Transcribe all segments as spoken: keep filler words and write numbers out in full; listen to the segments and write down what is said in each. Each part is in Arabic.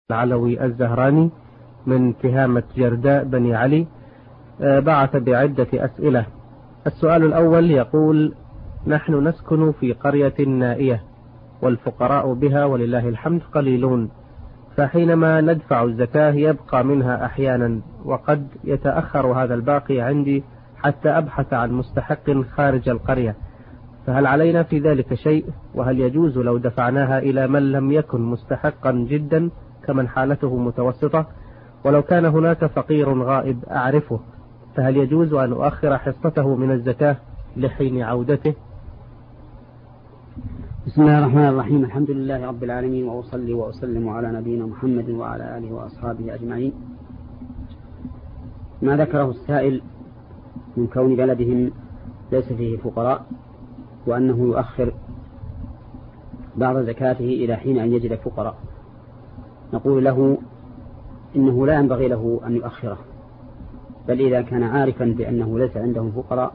العلوي الزهراني من تهامة جرداء بني علي بعث بعدة أسئلة. السؤال الأول يقول: نحن نسكن في قرية نائية والفقراء بها ولله الحمد قليلون، فحينما ندفع الزكاة يبقى منها أحيانا، وقد يتأخر هذا الباقي عندي حتى أبحث عن مستحق خارج القرية، فهل علينا في ذلك شيء؟ وهل يجوز لو دفعناها إلى من لم يكن مستحقا جدا كمن حالته متوسطة؟ ولو كان هناك فقير غائب أعرفه، فهل يجوز أن أؤخر حصته من الزكاة لحين عودته؟ بسم الله الرحمن الرحيم. الحمد لله رب العالمين، وأصلي وأسلم على نبينا محمد وعلى آله وأصحابه أجمعين. ما ذكره السائل من كون بلدهم ليس فيه فقراء، وأنه يؤخر بعض زكاته إلى حين أن يجد فقراء، نقول له إنه لا ينبغي له أن يؤخره، بل إذا كان عارفا بأنه ليس عندهم فقراء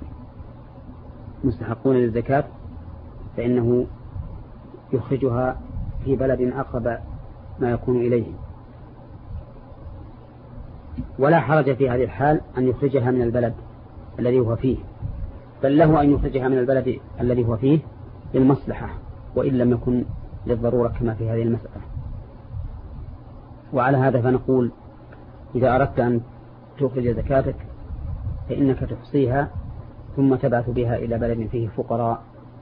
مستحقون للزكاة فإنه يخرجها في بلد أقرب ما يكون إليه، ولا حرج في هذه الحال أن يخرجها من البلد الذي هو فيه، بل له أن يخرجها من البلد الذي هو فيه للمصلحة وإن لم يكن للضرورة كما في هذه المسألة. وعلى هذا فنقول: إذا أردت أن تخرج زكاتك فإنك تحصيها ثم تبعث بها إلى بلد فيه فقراء،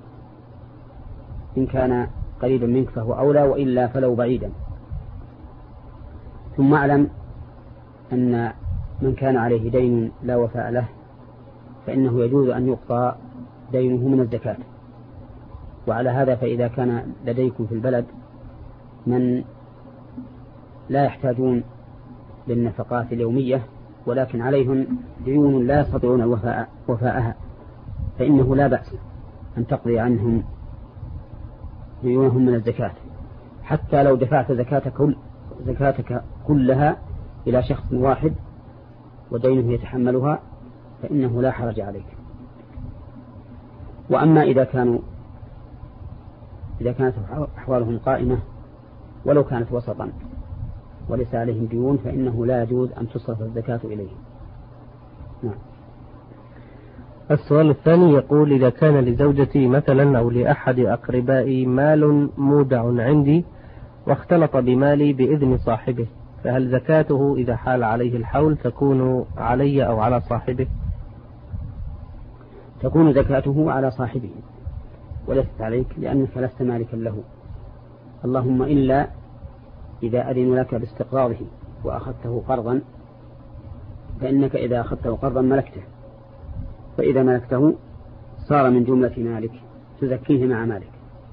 إن كان قريبا منك فهو أولى، وإلا فلو بعيدا. ثم أعلم أن من كان عليه دين لا وفاء له فإنه يجوز أن يقضى دينه من الزكاة. وعلى هذا فإذا كان لديكم في البلد من لا يحتاجون للنفقات اليومية ولكن عليهم ديون لا يستطيعون الوفاء وفاءها، فإنه لا بأس أن تقضي عنهم ديونهم من الزكاة، حتى لو دفعت زكاتك, كل زكاتك كلها إلى شخص واحد ودينه يتحملها فإنه لا حرج عليك. وأما إذا كانوا إذا كانت أحوالهم قائمة ولو كانت وسطا وليس عليهم ديون فإنه لا يجوز أن تصرف الزكاة إليهم. نعم. السؤال الثاني يقول: إذا كان لزوجتي مثلا أو لأحد أقربائي مال مودع عندي واختلط بمالي بإذن صاحبه، فهل زكاته إذا حال عليه الحول تكون علي أو على صاحبه؟ تكون زكاته على صاحبه وليست عليك، لأنك لست مالكا له، اللهم إلا إذا أذن لك باستقراضه وأخذته قرضا، فإنك إذا أخذته قرضا ملكته، فإذا ملكته صار من جملة مالك تزكيه مع مالك.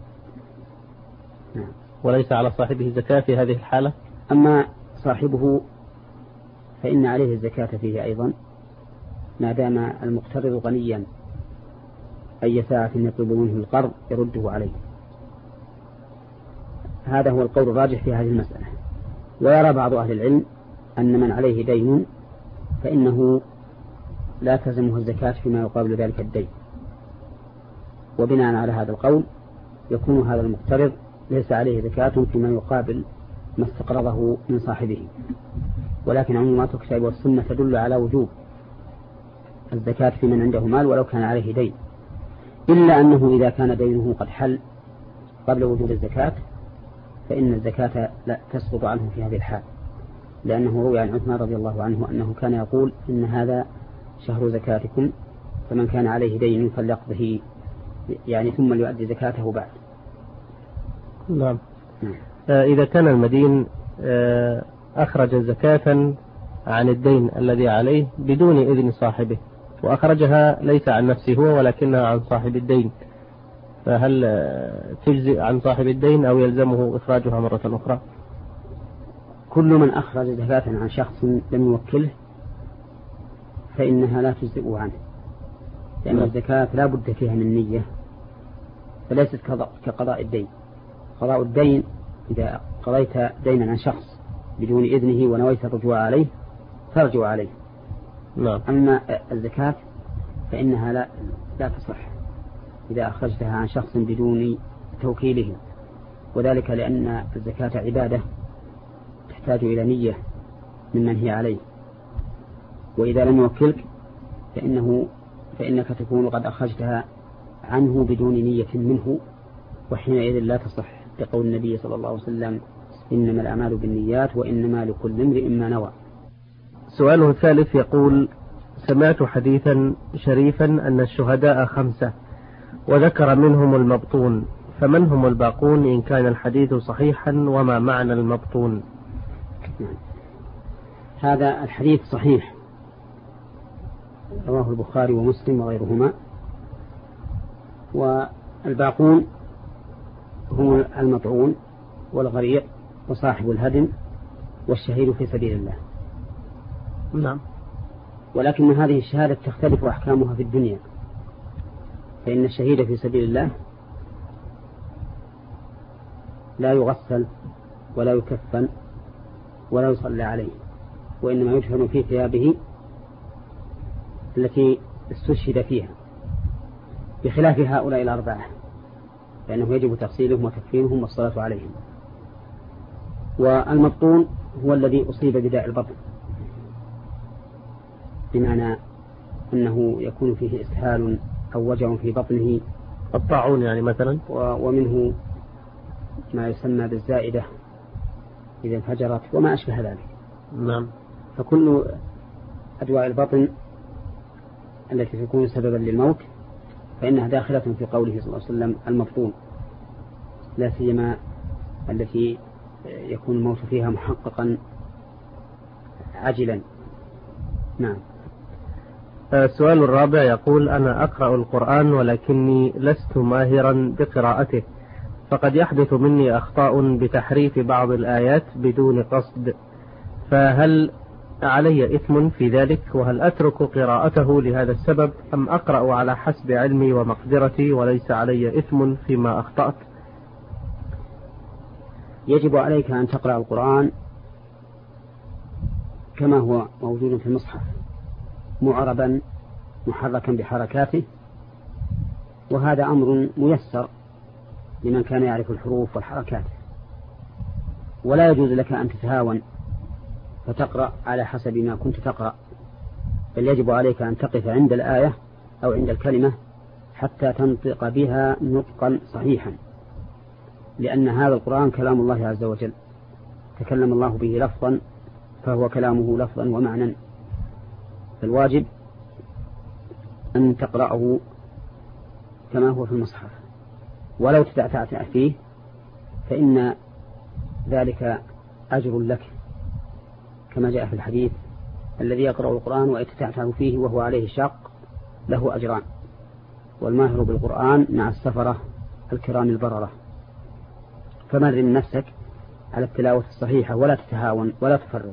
نعم. وليس على صاحبه الزكاة في هذه الحالة؟ أما صاحبه فإن عليه الزكاة فيه أيضا ما دام المقترض غنيا، أي ساعة يطلب منه القرض يرده عليه. هذا هو القول الراجح في هذه المسألة. ويرى بعض أهل العلم أن من عليه دين فإنه لا تلزمه الزكاة فيما يقابل ذلك الدين، وبناء على هذا القول يكون هذا المقترض ليس عليه زكاة فيما يقابل ما استقرضه من صاحبه. ولكن عمومات الكتاب والسنة تدل على وجوب الزكاة في من عنده مال ولو كان عليه دين، إلا أنه إذا كان دينه قد حل قبل وجود الزكاة فإن الزكاة لا تسقط عنه في هذه الحال، لأنه روي عن عثمان رضي الله عنه أنه كان يقول: إن هذا شهر زكاتكم، فمن كان عليه دين فليقضه، يعني ثم ليؤدي زكاته بعد. نعم. إذا كان المدين أخرج زكاة عن الدين الذي عليه بدون إذن صاحبه، وأخرجها ليس عن نفسه هو ولكنها عن صاحب الدين، فهل تجزئ عن صاحب الدين أو يلزمه إخراجها مرة أخرى؟ كل من أخرج زكاة عن شخص لم يوكله فإنها لا تجزئ عنه، لأن لا. الزكاة لا بد فيها من نية، فليست كقضاء الدين. قضاء الدين إذا قضيت دينا عن شخص بدون إذنه ونويت الرجوع عليه ترجع عليه. لا. أما الزكاة فإنها لا, لا تصح إذا أخرجتها عن شخص بدون توكيله، وذلك لأن الزكاة عبادة تحتاج إلى نية ممن هي عليه، وإذا لم يوكلك فإنه فإنك تكون قد أخرجتها عنه بدون نية منه، وحينئذ لا تصح، لقول النبي صلى الله عليه وسلم إنما الأعمال بالنيات وإنما لكل امرئ ما نوى. سؤاله الثالث يقول: سمعت حديثا شريفا أن الشهداء خمسة وذكر منهم المبطون، فمن هم الباقون إن كان الحديث صحيحا، وما معنى المبطون؟ هذا الحديث صحيح، رواه البخاري ومسلم وغيرهما. والباقون هم المطعون والغريق وصاحب الهدم والشهيد في سبيل الله. نعم. ولكن هذه الشهادة تختلف أحكامها في الدنيا، فإن الشهيد في سبيل الله لا يغسل ولا يكفن ولا يصلى عليه، وإنما يدفن في ثيابه التي استشهد فيها، بخلاف هؤلاء الأربعة فإنه يجب تغسيلهم وتكفينهم والصلاة عليهم. والمبطون هو الذي أصيب بداء البطن، بمعنى أنه يكون فيه إسهال أو وجع في بطنه، الطاعون يعني مثلا، ومنه ما يسمى بالزائدة إذا انفجرت وما أشبه ذلك. نعم. فكل أدواء البطن التي تكون سببا للموت فإنها داخلة في قوله صلى الله عليه وسلم المبطون، لا سيما التي يكون الموت فيها محققا عاجلا. نعم. السؤال الرابع يقول: أنا أقرأ القرآن ولكني لست ماهرا بقراءته، فقد يحدث مني أخطاء بتحريف بعض الآيات بدون قصد، فهل علي إثم في ذلك؟ وهل أترك قراءته لهذا السبب، أم أقرأ على حسب علمي ومقدرتي وليس علي إثم فيما أخطأت؟ يجب عليك أن تقرأ القرآن كما هو موجود في المصحف، معربا محركا بحركاته، وهذا أمر ميسر لمن كان يعرف الحروف والحركات. ولا يجوز لك أن تتهاون فتقرأ على حسب ما كنت تقرأ، بل يجب عليك أن تقف عند الآية أو عند الكلمة حتى تنطق بها نطقا صحيحا، لأن هذا القرآن كلام الله عز وجل، تكلم الله به لفظا فهو كلامه لفظا ومعنى، فالواجب أن تقرأه كما هو في المصحف، ولو تتعتعت فيه فإن ذلك أجر لك، كما جاء في الحديث: الذي يقرأ القرآن ويتتعتع فيه وهو عليه شاق له أجران، والماهر بالقرآن مع السفرة الكرام البررة. فمرن نفسك على التلاوة الصحيحة ولا تتهاون ولا تفرق.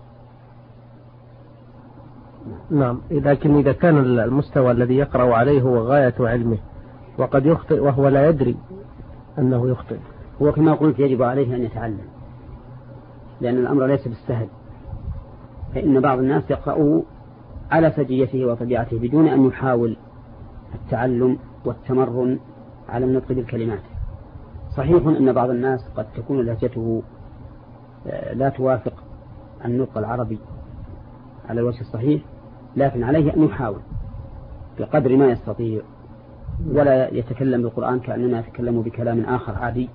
نعم. لكن إذا كان المستوى الذي يقرأ عليه هو غاية علمه وقد يخطئ وهو لا يدري أنه يخطئ، هو كما قلت يجب عليه أن يتعلم، لأن الأمر ليس بالسهل، فإن بعض الناس يقرأه على سجيته وطبيعته بدون أن يحاول التعلم والتمرن على النطق بالكلمات. صحيح أن بعض الناس قد تكون لهجته لا توافق النطق العربي على الوجه الصحيح، لكن عليه أن يحاول بقدر ما يستطيع، ولا يتكلم بالقرآن كأننا يتكلم بكلام آخر عادي.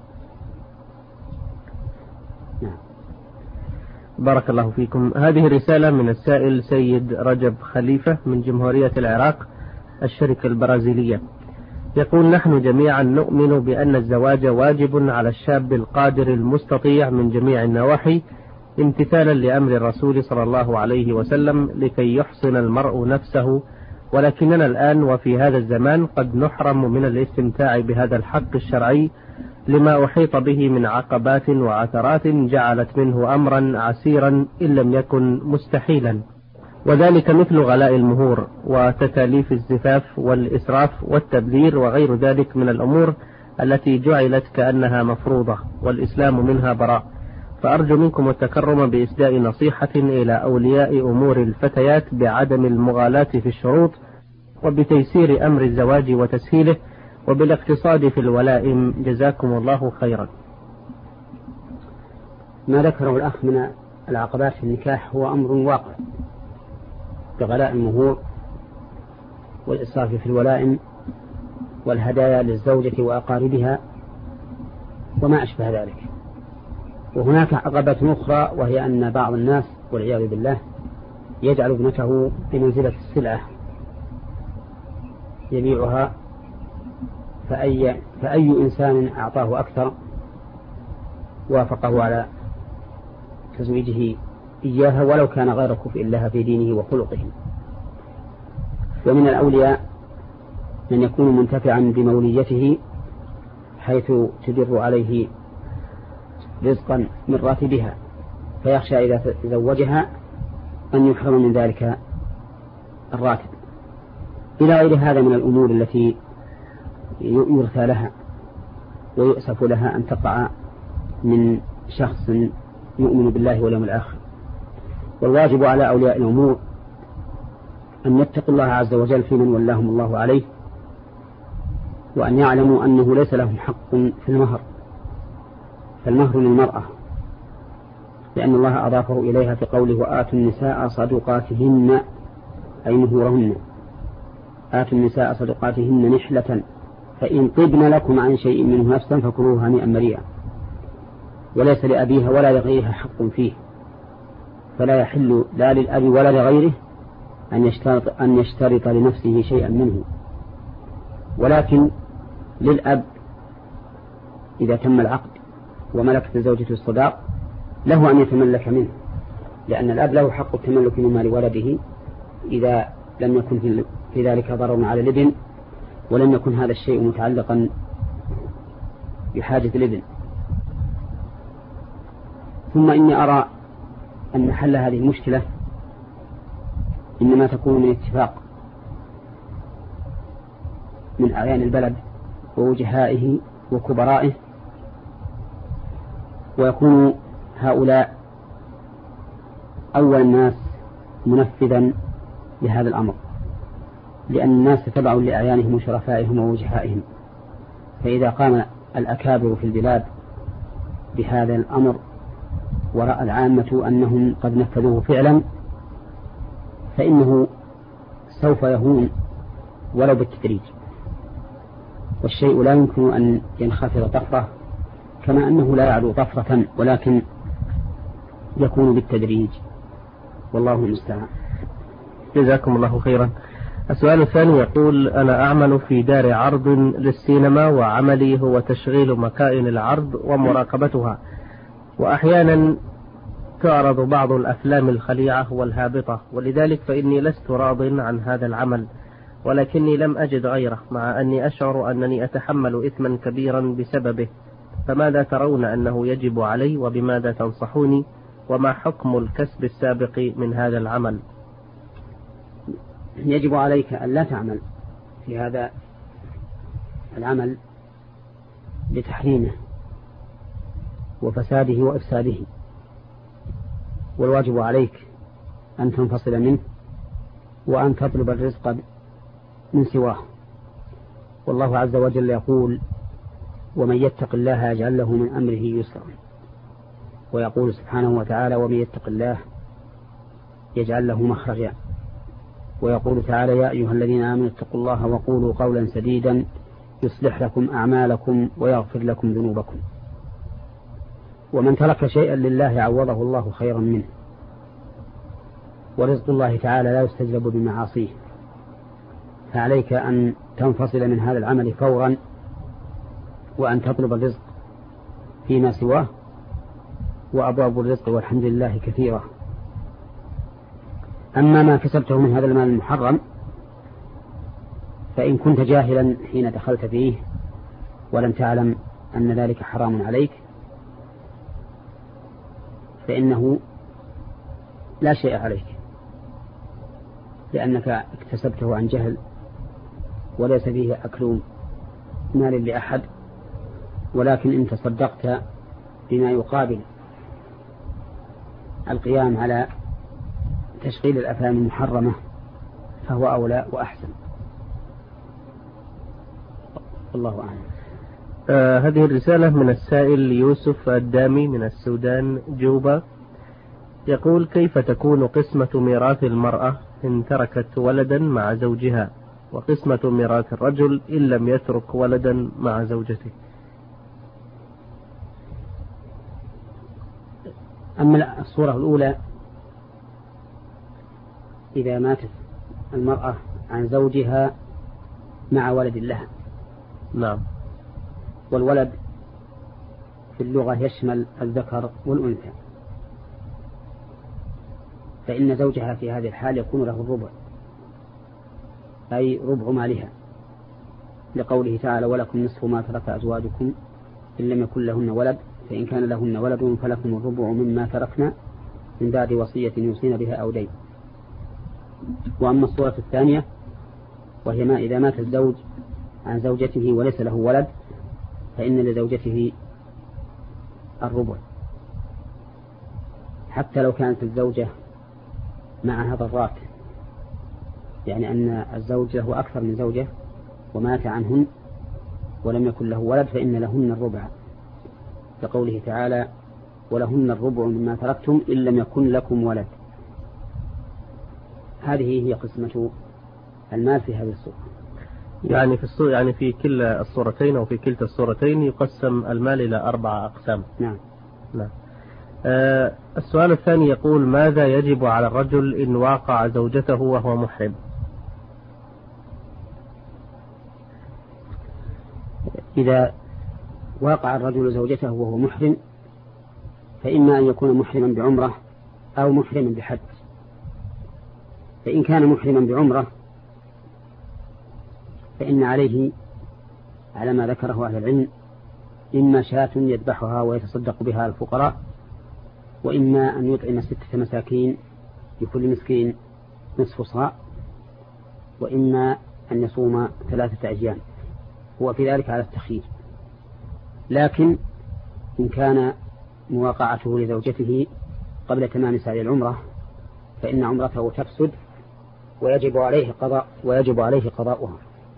نعم. بارك الله فيكم. هذه رسالة من السائل سيد رجب خليفة من جمهورية العراق الشركة البرازيلية، يقول: نحن جميعا نؤمن بأن الزواج واجب على الشاب القادر المستطيع من جميع النواحي، امتثالا لأمر الرسول صلى الله عليه وسلم لكي يحصن المرء نفسه، ولكننا الآن وفي هذا الزمان قد نحرم من الاستمتاع بهذا الحق الشرعي لما أحيط به من عقبات وعثرات جعلت منه أمرا عسيرا إن لم يكن مستحيلا، وذلك مثل غلاء المهور وتكاليف الزفاف والإسراف والتبذير وغير ذلك من الأمور التي جعلت كأنها مفروضة والإسلام منها براء. فأرجو منكم التكرم بإسداء نصيحة إلى أولياء أمور الفتيات بعدم المغالاة في الشروط وبتيسير أمر الزواج وتسهيله وبالاقتصاد في الولائم، جزاكم الله خيرا. ما ذكره الأخ من العقبات في النكاح هو أمر واقع كغلاء المهور والإسراف في الولائم والهدايا للزوجة وأقاربها وما أشبه ذلك. وهناك عقبة أخرى وهي أن بعض الناس والعياذ بالله يجعل ابنته بمنزلة السلعة يبيعها، فأي, فأي إنسان أعطاه أكثر وافقه على تزويجه إياها ولو كان غير كفء لها في دينه وخلقه. ومن الأولياء من يكون منتفعا بموليته حيث تدر عليه رزقا من راتبها، فيخشى إذا تزوجها أن يحرم من ذلك الراتب، إلى غير هذا من الأمور التي يرثى لها ويؤسف لها أن تقع من شخص يؤمن بالله واليوم الآخر. والواجب على أولياء الأمور أن يتقوا الله عز وجل في من ولاهم الله عليه، وأن يعلموا أنه ليس لهم حق في المهر، فالمهر للمرأة، لأن الله أضافه إليها في قوله وآتوا النساء صدقاتهن أي مهورهن، آتوا النساء صدقاتهن نحلة فإن طبن لكم عن شيء منه نفسا فكلوه هنيئا مريئا، وليس لأبيها ولا لغيرها حق فيه، فلا يحل لا للأب ولا لغيره أن يشترط, أن يشترط لنفسه شيئا منه، ولكن للأب إذا تم العقد وملكت زوجته الصداق له أن يتملك منه، لأن الأب له حق التملك من مال ولده إذا لم يكن في ذلك ضرر على الابن ولم يكن هذا الشيء متعلقا بحاجة الابن. ثم إني أرى أن حل هذه المشكلة إنما تكون من اتفاق من أعيان البلد ووجهائه وكبرائه، ويكون هؤلاء أول الناس منفذا لهذا الأمر، لأن الناس تبع لأعيانهم وشرفائهم ووجهائهم، فإذا قام الأكابر في البلاد بهذا الأمر ورأى العامة أنهم قد نفذوه فعلا فإنه سوف يهون ولو بالتدريج، والشيء لا يمكن أن ينخفض طفرة كما أنه لا يعلو طفرة، ولكن يكون بالتدريج، والله المستعان. جزاكم الله خيرا. السؤال الثاني يقول أنا أعمل في دار عرض للسينما وعملي هو تشغيل مكائن العرض ومراقبتها، وأحيانا تعرض بعض الأفلام الخليعة والهابطة، ولذلك فإني لست راض عن هذا العمل، ولكني لم أجد غيره، مع أني أشعر أنني أتحمل إثما كبيرا بسببه، فماذا ترون أنه يجب علي وبماذا تنصحوني، وما حكم الكسب السابق من هذا العمل؟ يجب عليك أن لا تعمل في هذا العمل لتحريمه وفساده وإفساده، والواجب عليك أن تنفصل منه وأن تطلب الرزق من سواه. والله عز وجل يقول ومن يتق الله يجعل له من أمره يسرا، ويقول سبحانه وتعالى ومن يتق الله يجعل له مخرجا، ويقول تعالى يا أيها الذين آمنوا اتقوا الله وقولوا قولا سديدا يصلح لكم أعمالكم ويغفر لكم ذنوبكم. ومن ترك شيئا لله عوضه الله خيرا منه، ورزق الله تعالى لا يستجلب بمعاصيه، فعليك أن تنفصل من هذا العمل فورا وأن تطلب الرزق فيما سواه، وأبواب الرزق والحمد لله كثيرة. أما ما كسبته من هذا المال المحرم فإن كنت جاهلا حين دخلت فيه ولم تعلم أن ذلك حرام عليك فإنه لا شيء عليك، لأنك اكتسبته عن جهل وليس فيه أكل مال لأحد، ولكن إن تصدقت بما يقابل القيام على تشغيل الأفلام المحرمة فهو أولى وأحسن. الله أعلم. آه هذه الرسالة من السائل يوسف الدامي من السودان جوبا، يقول: كيف تكون قسمة ميراث المرأة إن تركت ولدا مع زوجها، وقسمة ميراث الرجل إن لم يترك ولدا مع زوجته؟ أما الصورة الأولى، إذا ماتت المرأة عن زوجها مع ولد لها. نعم. والولد في اللغة يشمل الذكر والأنثى، فإن زوجها في هذه الحال يكون له الربع، أي ربع مالها، لقوله تعالى: ولكم نصف ما ترك أزواجكم إن لم يكن لهن ولد فإن كان لهن ولد فلكم الربع مما تركنا من بعد وصية يوصين بها أو دين. وأما الصورة الثانية، وهي ما إذا مات الزوج عن زوجته وليس له ولد، فإن لزوجته الربع، حتى لو كانت الزوجة معها ضرات، يعني أن الزوج له أكثر من زوجة ومات عنهن ولم يكن له ولد، فإن لهن الربع، كقوله تعالى: ولهن الربع مما تركتم إن لم يكن لكم ولد. هذه هي قسمة المال في هذه الصورة. يعني في الصورة يعني في كلا الصورتين أو في كلتا الصورتين يقسم المال إلى أربعة أقسام. نعم. نعم. آه السؤال الثاني يقول: ماذا يجب على الرجل إن واقع زوجته وهو محرم؟ إذا واقع الرجل زوجته وهو محرم، فإما أن يكون محرما بعمرة أو محرما بحج. فإن كان محرما بعمرة فإن عليه على ما ذكره أهل العلم إما شاة يذبحها ويتصدق بها على الفقراء، وإما أن يطعم ستة مساكين لكل مسكين نصف صاع، وإما أن يصوم ثلاثة أيام، هو في ذلك على التخيير. لكن إن كان مواقعته لزوجته قبل تمام سعي العمرة فإن عمرته تفسد ويجب عليه قضاء ويجب عليه قضاؤها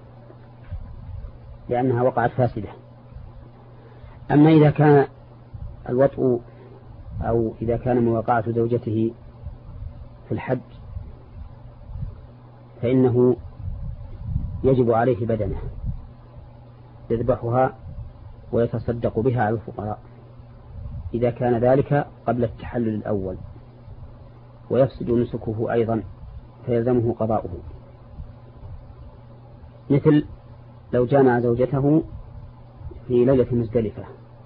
لأنها وقعت فاسدة. أما إذا كان الوطء أو إذا كان مواقعة زوجته في الحج فإنه يجب عليه بدنه يذبحها ويتصدق بها على الفقراء إذا كان ذلك قبل التحلل الأول، ويفسد نسكه أيضا فيلزمه قضاؤه. مثل لو جامع زوجته في ليلة مزدلفة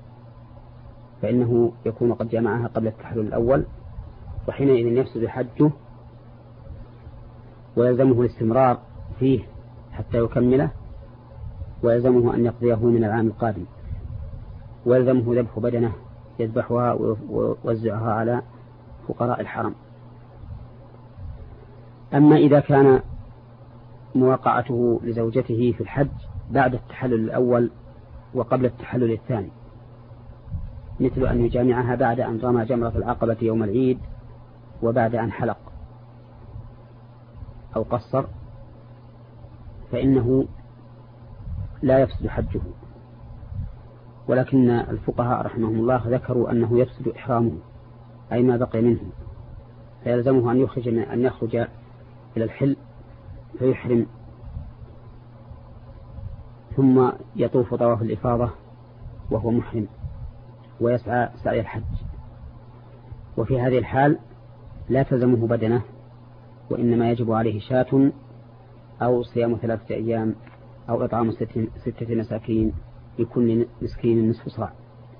فإنه يكون قد جمعها قبل التحلل الأول، وحينئذ يفسد حجه ويلزمه الاستمرار فيه حتى يكمله، ويلزمه أن يقضيه من العام القادم، ويلزمه ذبح بدنه يذبحها ويوزعها على فقراء الحرم. أما إذا كان مواقعته لزوجته في الحج بعد التحلل الأول وقبل التحلل الثاني، مثل أن يجامعها بعد أن رمى جمرة العقبة يوم العيد وبعد أن حلق أو قصر، فإنه لا يفسد حجه، ولكن الفقهاء رحمهم الله ذكروا أنه يفسد إحرامه أي ما بقي منه، فيلزمه أن يخرج أن يخرج إلى الحل فيحرم ثم يطوف طواف الإفاضة وهو محرم ويسعى سعي الحج. وفي هذه الحال لا تلزمه بدنه، وإنما يجب عليه شاة أو صيام ثلاثة أيام أو إطعام ستة مساكين لكل مسكين نصف صاع،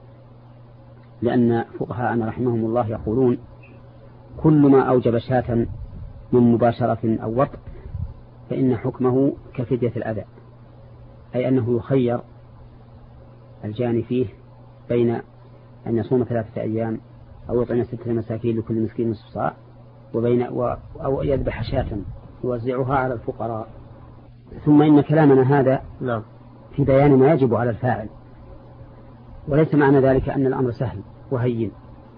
لأن فقهاءنا رحمهم الله يقولون كل ما أوجب شاة من مباشرة أو وطء فإن حكمه كفدية الأذى، أي أنه يخير الجاني فيه بين أن يصوم ثلاثة أيام أو يطعم ستة مساكين لكل مسكين نصف صاع، وبين و... أو يذبح شاة يوزعها على الفقراء. ثم إن كلامنا هذا نعم في بيان ما يجب على الفاعل، وليس معنى ذلك أن الأمر سهل وهين،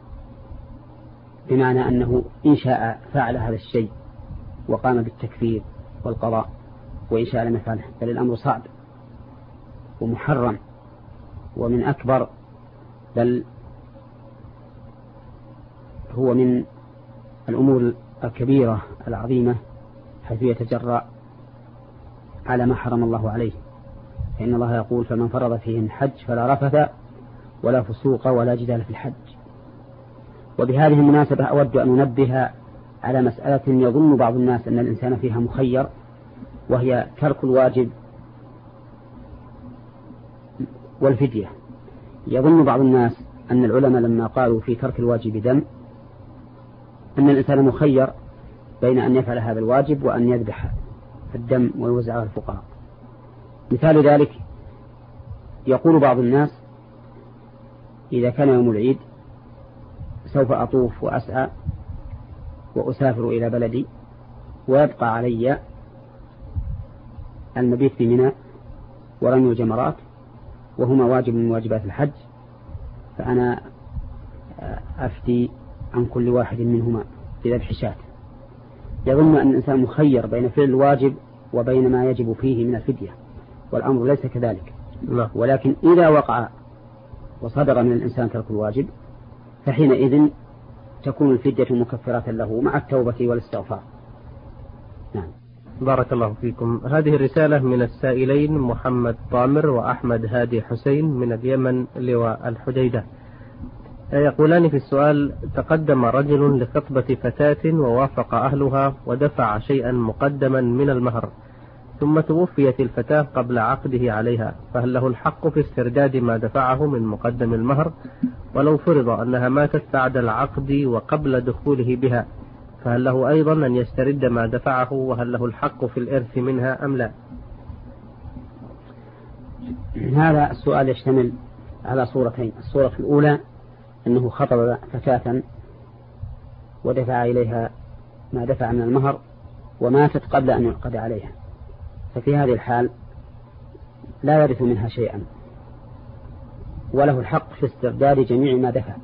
بمعنى أنه إن شاء فعل هذا الشيء وقام بالتكفير والقضاء، وإن شاء لم يفعله، بل الأمر صعب ومحرم ومن أكبر، بل هو من الأمور الكبيرة العظيمة، حيث يتجرأ على ما حرم الله عليه. فإن الله يقول: فمن فرض فيهن حج فلا رفث ولا فسوق ولا جدال في الحج. وبهذه المناسبة أود أن أنبه على مسألة يظن بعض الناس أن الإنسان فيها مخير، وهي ترك الواجب والفدية. يظن بعض الناس أن العلماء لما قالوا في ترك الواجب دم أن الإنسان مخير بين أن يفعل هذا الواجب وأن يذبح الدم ويوزعه على الفقراء. مثال ذلك: يقول بعض الناس: إذا كان يوم العيد سوف أطوف وأسعى وأسافر إلى بلدي، ويبقى علي المبيت في منى ورمي الجمرات، وهما واجب من واجبات الحج، فأنا أفتي عن كل واحد منهما بذبح شاة. يظن أن الإنسان مخير بين فعل الواجب وبين ما يجب فيه من الفدية، والأمر ليس كذلك. لا. ولكن إذا وقع وصدر من الإنسان ترك الواجب فحينئذ تكون الفدية مكفرة له مع التوبة والاستغفار. نعم. بارك الله فيكم. هذه الرسالة من السائلين محمد طامر وأحمد هادي حسين من اليمن لواء الحديدة. يقولان في السؤال: تقدم رجل لخطبة فتاة ووافق أهلها ودفع شيئا مقدما من المهر، ثم توفيت الفتاة قبل عقده عليها، فهل له الحق في استرداد ما دفعه من مقدم المهر؟ ولو فرض أنها ماتت بعد العقد وقبل دخوله بها، فهل له أيضا أن يسترد ما دفعه؟ وهل له الحق في الإرث منها أم لا؟ هذا السؤال يشتمل على صورتين. الصورة الأولى أنه خطب فتاة ودفع إليها ما دفع من المهر وماتت قبل أن يعقد عليها، ففي هذه الحال لا يرث منها شيئا، وله الحق في استرداد جميع ما دفع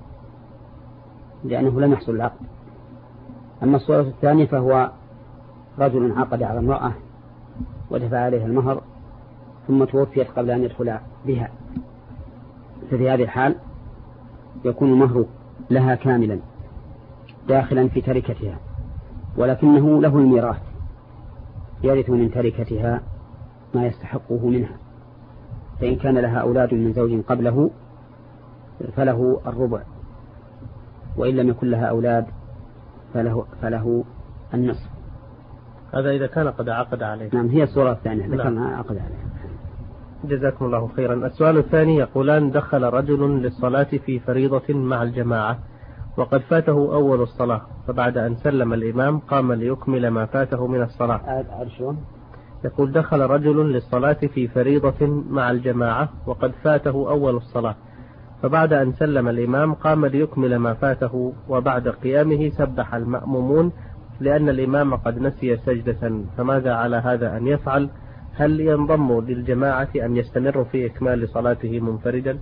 لأنه لم يحصل العقد. أما الصورة الثانية فهو رجل عقد على امرأة ودفع عليها المهر ثم توفيت قبل أن يدخل بها، ففي هذه الحال يكون المهر لها كاملا داخلا في تركتها، ولكنه له الميراث، يرث من تركتها ما يستحقه منها. فإن كان لها أولاد من زوج قبله فله الربع، وإن لم يكن لها أولاد فله, فله النصف. هذا إذا كان قد عقد عليه. نعم، هي الصورة الثانية إذا كان عقد عليه. جزاكم الله خيرا. السؤال الثاني: يقولان: دخل رجل للصلاة في فريضة مع الجماعة وقد فاته أول الصلاة، فبعد أن سلم الإمام قام ليكمل ما فاته من الصلاة. يقول: دخل رجل للصلاة في فريضة مع الجماعة وقد فاته أول الصلاة، فبعد أن سلم الإمام قام ليكمل ما فاته، وبعد قيامه سبح المأمومون لأن الإمام قد نسي سجدة، فماذا على هذا أن يفعل؟ هل ينضم للجماعة أم يستمر في إكمال صلاته منفردا؟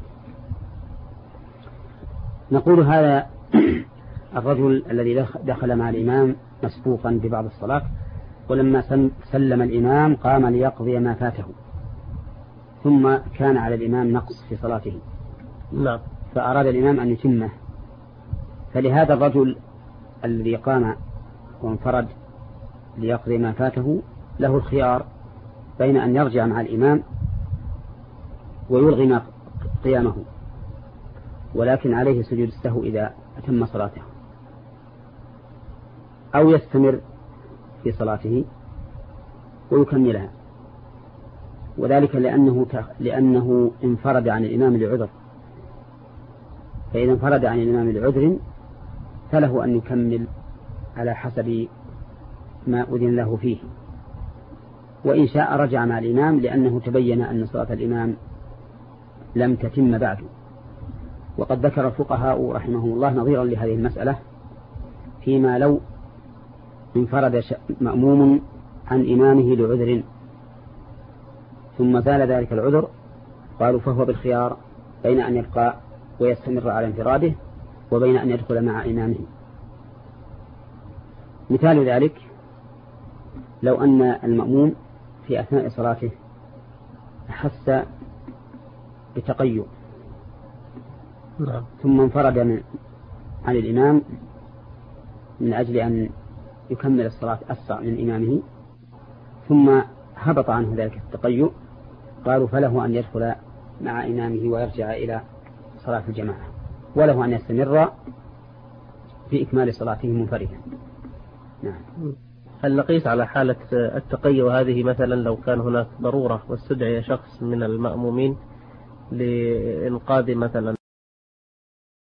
نقول هذا الرجل الذي دخل مع الإمام مسبوقا ببعض الصلاة، ولما سلم الإمام قام ليقضي ما فاته، ثم كان على الإمام نقص في صلاته. لا. فأراد الإمام أن يتمه، فلهذا الرجل الذي قام وانفرد ليقضي ما فاته له الخيار بين أن يرجع مع الإمام ويلغي قيامه، ولكن عليه سجود السهو إذا أتم صلاته، أو يستمر في صلاته ويكملها، وذلك لأنه لأنه انفرد عن الإمام لعذر، فإذا انفرد عن الإمام لعذر فله أن يكمل على حسب ما أذن له فيه، وإن شاء رجع مع الإمام لأنه تبين أن صلاة الإمام لم تتم بعد. وقد ذكر الفقهاء رحمهم الله نظيرا لهذه المسألة فيما لو انفرد مأموم عن إمامه لعذر ثم زال ذلك العذر، قالوا فهو بالخيار بين أن يبقى ويستمر على انفراده وبين أن يدخل مع إمامه. مثال ذلك لو أن المأموم في أثناء صلاته أحس بتقيؤ ثم انفرد من عن الإمام من أجل أن يكمل الصلاة أسرع من إمامه ثم هبط عنه ذلك التقيؤ، قالوا فله أن يدخل مع إمامه ويرجع إلى صلاة الجماعة، وله أن يستمر في إكمال صلاته منفردا. نعم. هل نقيس على حالة التقيؤ هذه مثلا لو كان هناك ضرورة واستدعي شخص من المأمومين لإنقاذ مثلا